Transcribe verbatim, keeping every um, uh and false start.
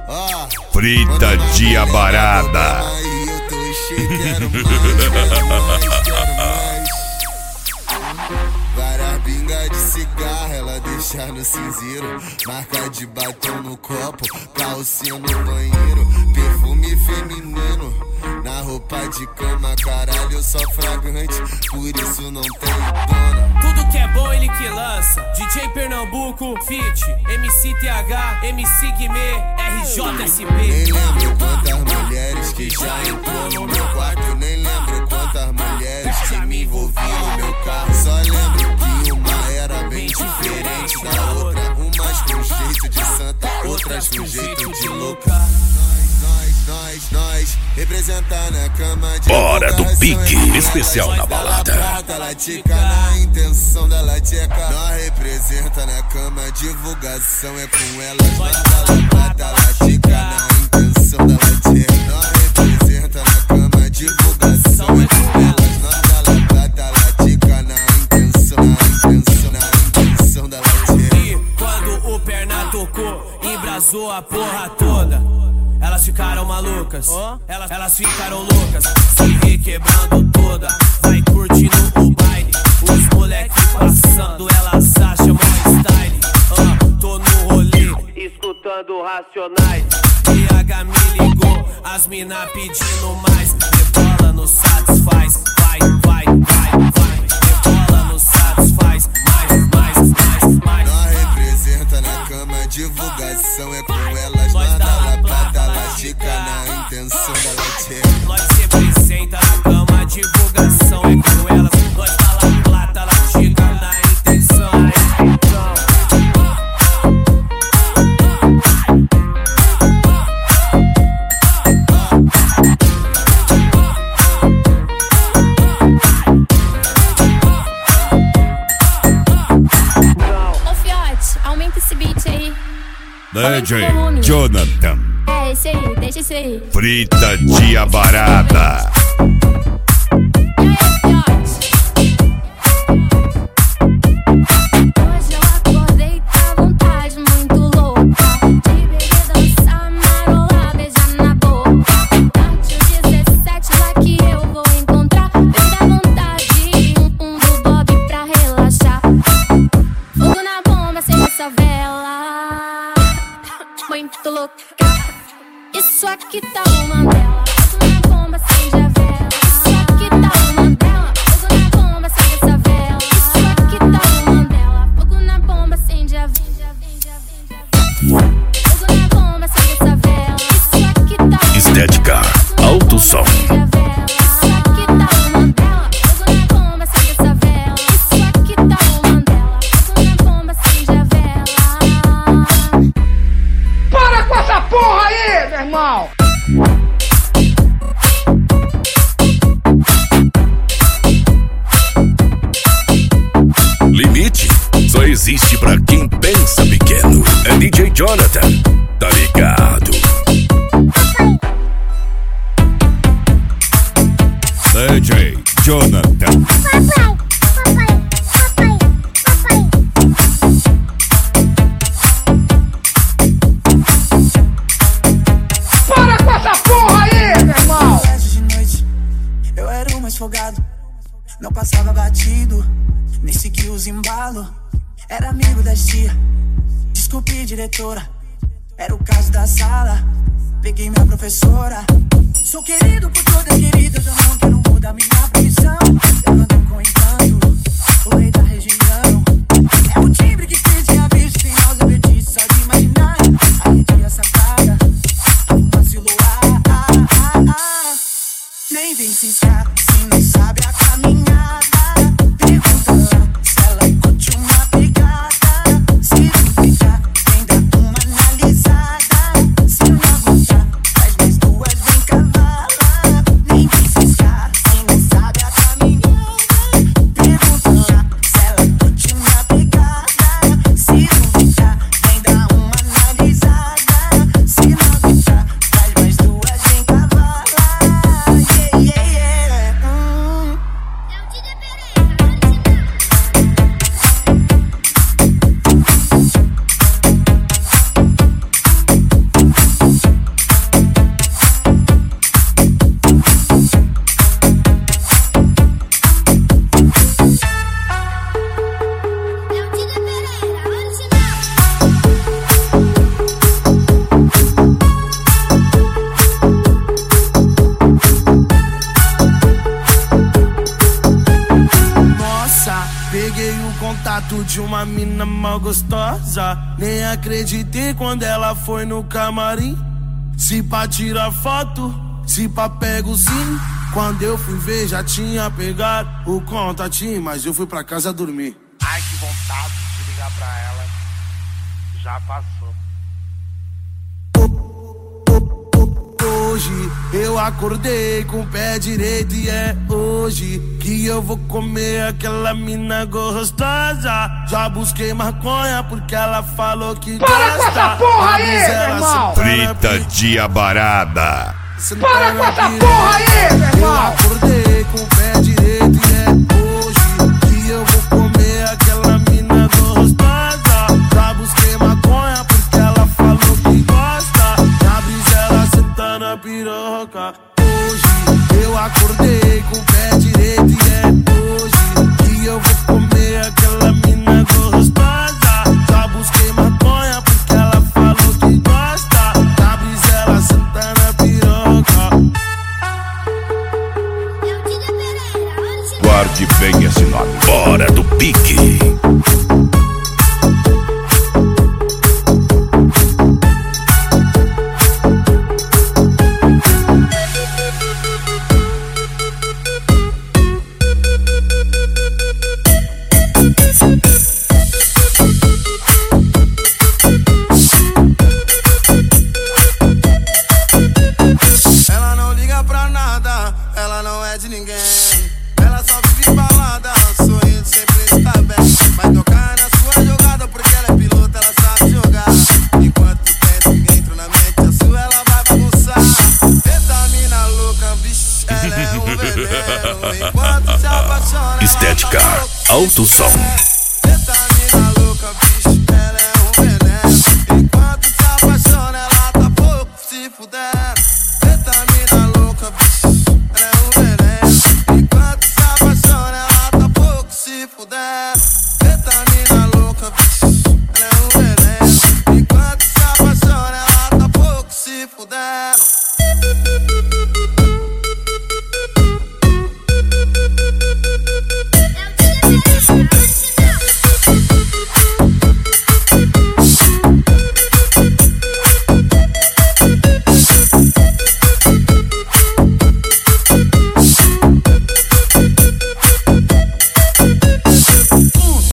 Frita de abarada. Várias bingas de cigarro, ela deixa no cinzeiro. Marca de batom no copo, calcinha no banheiro. Perfume feminino na roupa de cama. Caralho, eu sou fragrante, por isso não tem dona. Tudo que é bom ele que lança. D J Pernambuco, Fit, M C T H, M C Guimê, R J S P. Nem lembro quantas mulheres que já entrou no meu quarto. Nem lembro quantas mulheres que me envolviam no meu carro. Só lembro que uma era bem diferente da outra. Umas com jeito de santa, outras com jeito de louca. Nós, nós, nós, representa na cama de Hora do pique, especial na balada. Ela tica na intenção da lateca. Nós representa na cama, divulgação é com elas. Nós dá prata, ela tica na intenção da lateca. Nós representa na cama, divulgação é com elas. Nós dá prata, ela tica na intenção, na intenção, na intenção da lateca. E quando o perna tocou, embrasou a porra toda. Elas ficaram malucas, oh? elas, elas ficaram loucas, se requebrando toda. Vai curtindo o baile, os moleque passando, elas acham mais style. uh, Tô no rolê, escutando Racionais. B H me ligou, as mina pedindo mais. Rebola no satisfaz, vai, vai, vai, vai. Rebola no satisfaz, mais, mais, mais, mais. Nós representa na cama, divulgação é com elas. Nós dá la prata, ela tica na intenção da lateca. Nós representa na cama, divulgação é com elas. Nós dá la plata, ela tica na intenção, na intenção. Ô Fiote, aumenta esse beat aí. D J Jonathan. É esse aí, deixa esse aí. Frita de abarada. Hoje eu acordei com a vontade muito louca de beber, dançar, marolar, beijar na boca. Parte o dezessete lá que eu vou encontrar. Bem da vontade, um, um do Bob pra relaxar. Fogo na bomba, sem essa vela. Muito louca. Isso aqui tá uma Mandela. Fogo na bomba, acende a vela. Isso aqui tá uma Mandela. Fogo na bomba, acende essa vela. Isso aqui tá uma Mandela. Fogo na bomba, acende a vela. Fogo na bomba, acende essa vela. Isso aqui tá uma Mandela. Estética, alto som. Isso aqui tá uma Mandela. Fogo na bomba, acende essa vela. Isso aqui tá uma Mandela. Fogo na bomba, acende a vela. Para com essa porra aí, meu irmão! Limite só existe pra quem pensa pequeno. É D J Jonathan, tá ligado? D J Jonathan. Papai, papai, papai, papai. Para com essa porra aí, meu irmão! De noite, eu era o mais folgado. Não passava batido, nem seguia os embalos. Era amigo das tia, desculpe diretora. Era o caso da sala, peguei minha professora. Sou querido por todas queridas, eu não quero mudar minha prisão. Eu ando com encanto, o rei da região. É o timbre que fez minha vista, sem nós eu perdi só de imaginar. A redia sacada, uma siluar. Nem vem se escapa, se não sabe a caminhada. Pergunta se ela curte uma pegada. Se duvidar, vem dar uma analisada. Se não aguentar, faz mais duas, vem cavala. Nem vem se escapa, se não sabe a caminhada. de uma mina mal gostosa. Nem acreditei quando ela foi no camarim. Se pá tira foto, se pá pego sim. Quando eu fui ver já tinha pegado o contatinho, mas eu fui pra casa dormir. Ai, que vontade de ligar pra ela. Já passou. Hoje eu acordei com o pé direito e é hoje que eu vou comer aquela mina gostosa. Já busquei maconha porque ela falou que Para gosta. com essa porra aí, meu irmão! Frita diabarada. Para com essa porra aí, meu irmão! Eu acordei com o pé direito e é hoje que eu vou comer aquela mina gostosa. Já busquei maconha porque ela falou que gosta. Na brisa ela senta na piroca. Hoje eu acordei com o pé direito e é hoje que eu vou comer aquela mina gostosa. Já busquei maconha porque ela falou que gosta. Na brisa ela senta na piroca. Guarde bem esse nome. Hora do pique. Ela não liga pra nada, ela não é de ninguém. Ela só vive balada, sorrindo sempre está bem. Vai tocar na sua jogada porque ela é pilota, ela sabe jogar. Enquanto pensa dentro na mente a sua, ela vai bagunçar. Eita mina louca, bicho, ela é um veneno. Enquanto se apaixona, Estética, ela tá alto som. Eita mina louca, bicho, ela é um veneno. Enquanto se apaixona, ela tá pouco se fuder.